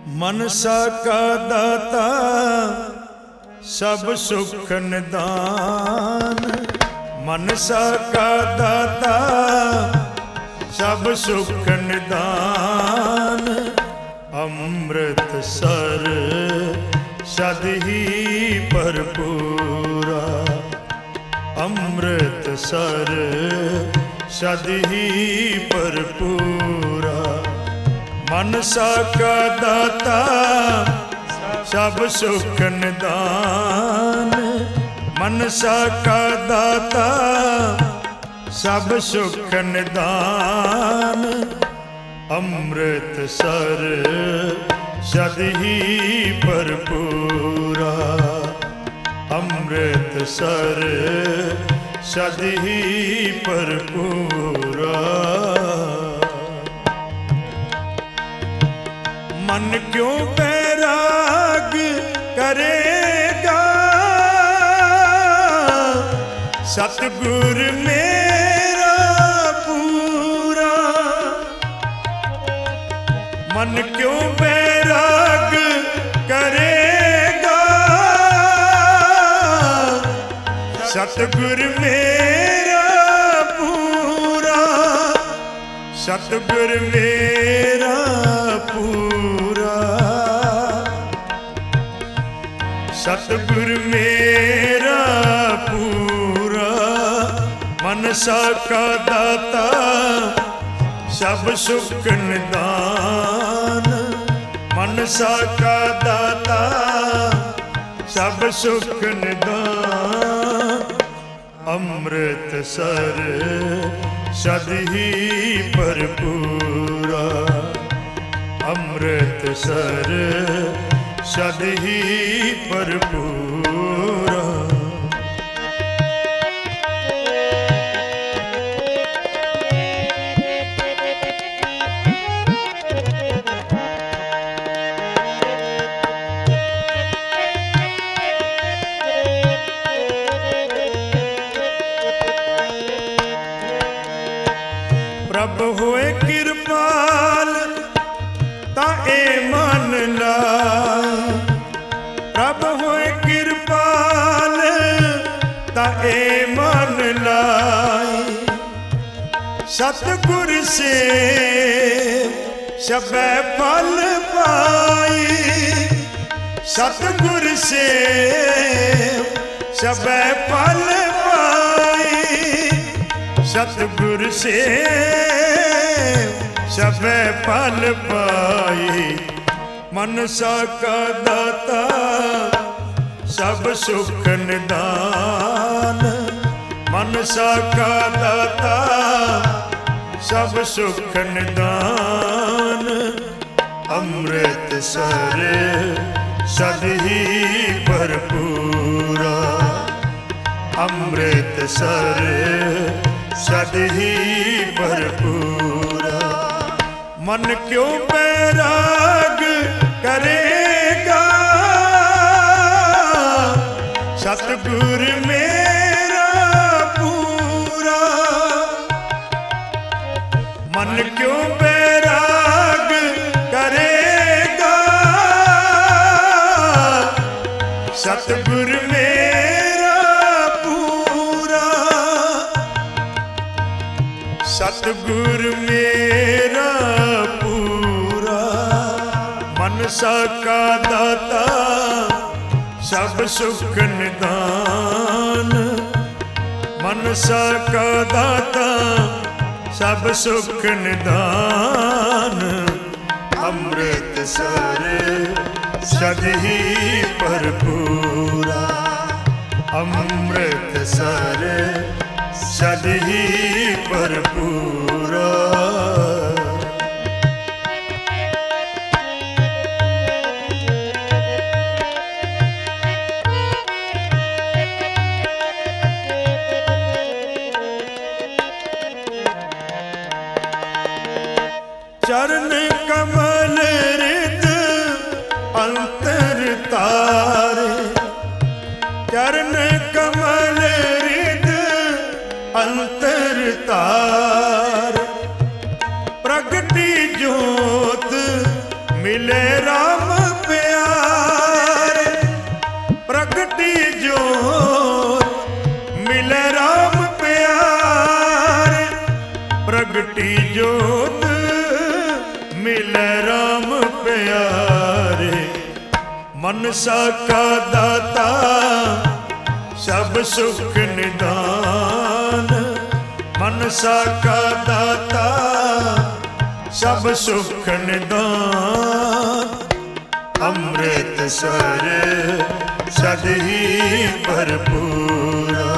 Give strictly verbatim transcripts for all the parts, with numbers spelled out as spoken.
मनसा का दाता सब सुख निदान। मनसा का दाता सब सुख निदान। अमृत सर सद ही भरपूरा। अमृत सर सद ही भरपूरा। मनसा का दाता सब सुख निदान। मनसा का दाता सब सुख निदान। अमृत सर सद ही भरपूरा। अमृत सर सद ही भरपूरा। मन क्यों बैराग करेगा सतगुर मेरा पूरा। मन क्यों बैराग करेगा सतगुर मेरा पूरा। सतगुर मेरा पूरा। सतगुर मेरा पूरा। मनसा का दाता सब सुख निदान। मनसा का दाता सब सुख निदान। अमृत सर सद ही भरपूरा। अमृत सर सद ही भरपूरा। प्रभ होए कृपाल ताए मन लाए। प्रभ होए कृपाल ताए मन लाए। सतगुर से सबे फल पाई। सतगुर से सबे फल पाई। सतगुर से सबे फल पाई। मनसा का दाता सब सुख निदान। मनसा का दाता सब सुख निदान। अमृत सर सद ही भरपूरा। अमृत सर सद ही भरपूरा। मन क्यों बैराग करेगा सतगुर मेरा पूरा। मन क्यों बैराग करेगा सतगुर मेरा पूरा। सतगुर मेरा पूरा। मनसा का दाता सब सुख निदान। मनसा का दाता सब सुख निदान। अमृत सर सद ही भरपूरा। अमृत सर सद ही भरपूरा। चरण कमल रित अंतर तारे। चरण कमल रित अंतर तार। प्रगति ज्योत मिले राम राम प्यारे। मनसा का दाता सब सुख निदान, मनसा का दाता सब सुख निदान। अमृत सर सद ही भरपूरा,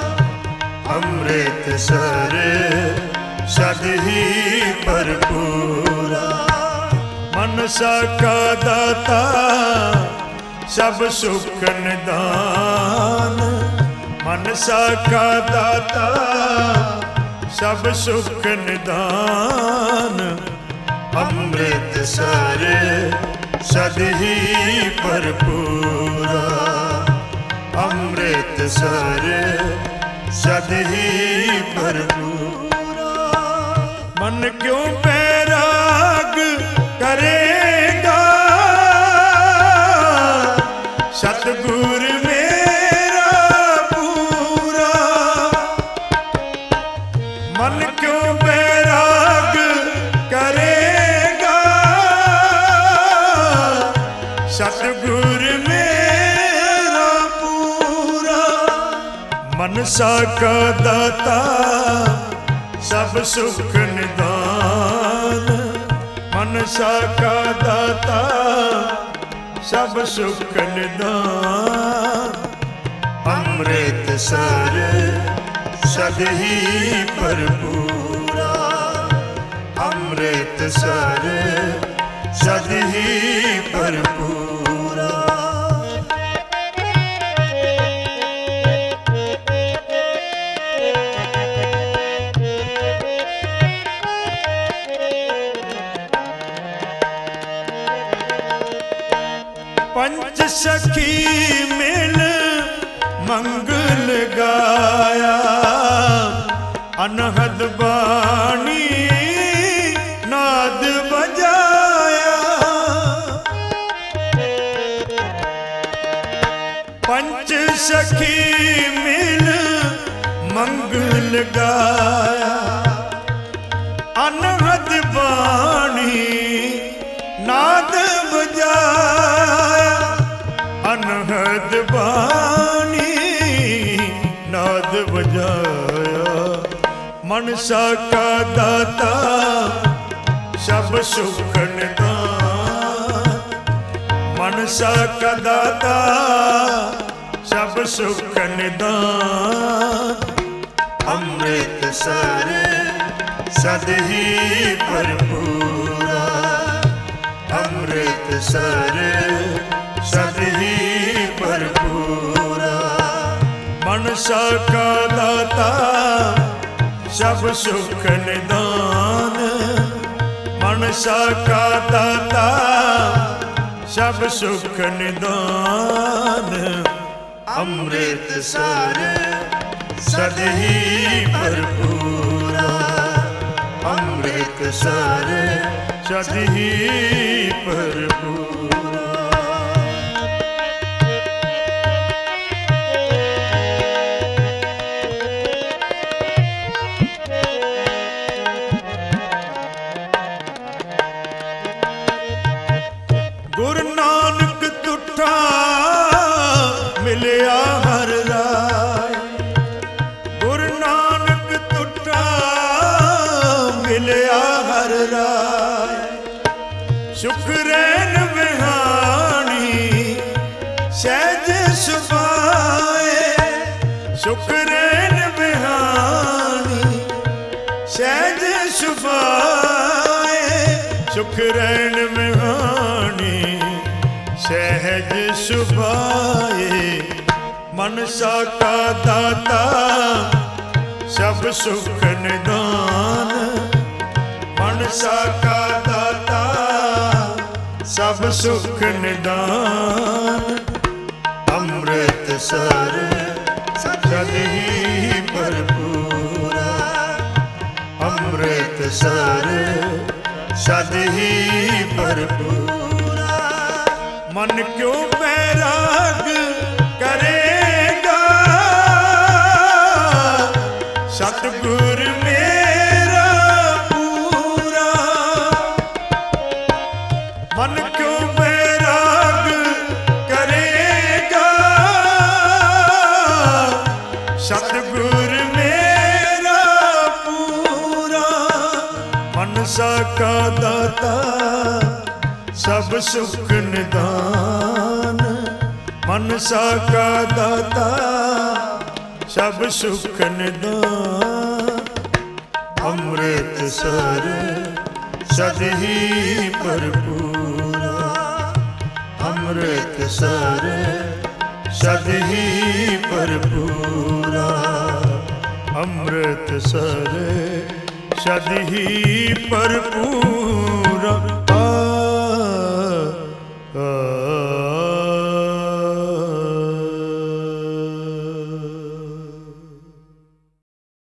अमृत सर सद ही भरपूरा। मनसा का दाता सब सुख निदान, मनसा का दाता सब सुख निदान। अमृत सर सद ही भरपूरा, अमृत सर सद ही भरपूरा। मन क्यों बैराग करेगा, सतगुर मेरा पूरा। मन क्यों बैराग करेगा, सतगुर मेरा पूरा। मनसा का दाता सब सुख निदान, मनसा का दाता सब सुख निदान। अमृत सर सद ही भरपूरा, अमृत सर सद ही भरपूरा। पंच सखी मिल मंगल गाया, अनहद बाणी नाद बजाया। पंच सखी मिल मंगल गाया, अनहद बाणी नाद बजाया। अनहद बाणी नाद बजाया। मनसा का दाता सब सुख निदान, मनसा का दाता सब सुख निदान। अमृत सर सद ही भरपूरा, अमृत सर सद ही भरपूरा। मनसा का दाता सब सुख निदान, मनसा का दाता सब सुख निदान। अमृत सर सद ही भरपूरा, अमृत सर सद ही भरपूरा। गुरु नानक तुठा मिलिया हर राय, गुरु नानक तुठा मिलिया हर राय। शुक्रैन बिहानी सहज सुभाए, शुक्रैन बिहानी सहज सुभाए। शुक्रैन बिहानी सहज सुभाए। मनसा का दाता सब सुख निदान, मनसा का दाता सब सुख निदान। अमृत सर सद ही भरपूरा, अमृत सर सद ही भरपूरा। मन क्यों बैराग करेगा, सतगुर मेरा पूरा। मन क्यों बैराग करेगा, सतगुर मेरा पूरा। मनसा का दाता सब सुख निदान, मनसा का दाता सब सुख निदान। अमृत सर सद ही भरपूरा, अमृत सर सद ही भरपूरा, अमृत सर सद ही भरपूरा।